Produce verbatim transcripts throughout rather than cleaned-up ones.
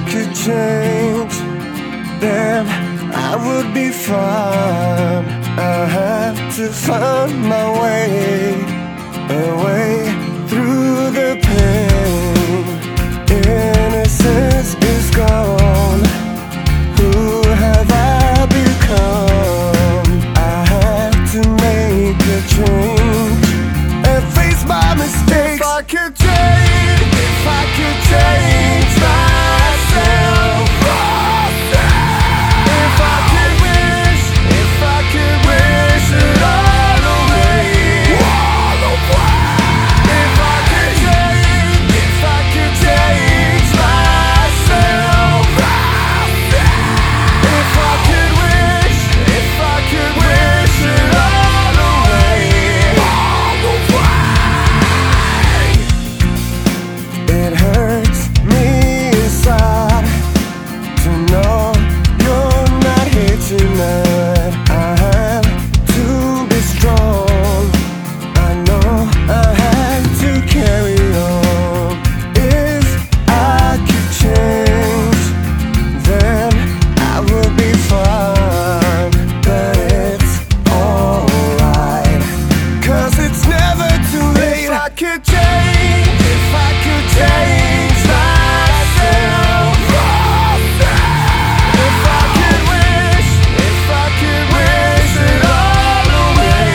could change, then I would be fine. I have to find my way, a way through the pain. Innocence is gone. Who have I become? I have to make a change and face my mistakes. If I could change, if I could change myself, if I could wish, if I could wish it all away, if I could change, if I could change myself, if I could wish, if I could wish it all away. It hurts me inside to know you're not here tonight. I have to be strong. I know I have to carry on. If I could change, then I would be fine. But it's alright, 'cause it's never too late. If I could change, if I could change myself, if I could wish, if I could wish it all away,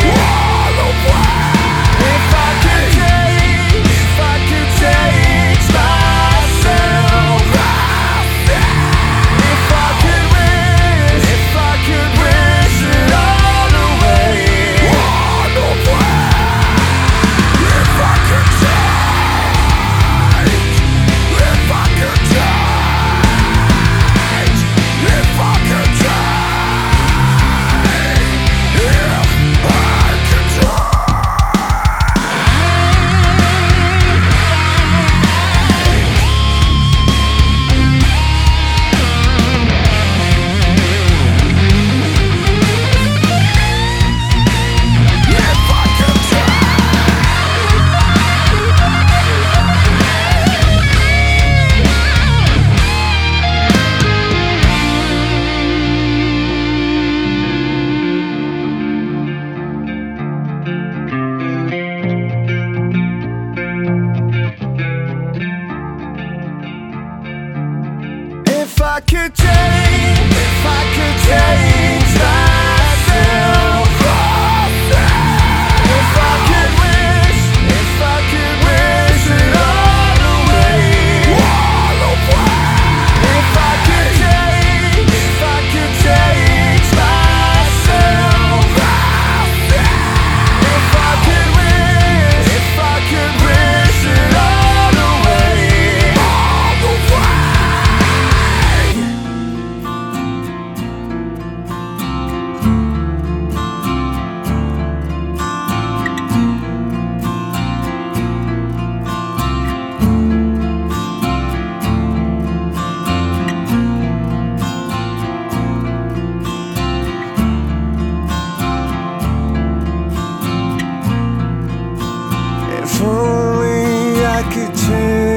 if I could change, if I could change myself, if I could wish, if I could wish it all away, if I could change, if I could change, if I could change, if I could change. If I could change, if I could change myself, if I could wish, if I could wish it all away, if I could change, if I could change myself, if I could wish, if I could wish it all away. If only I could change.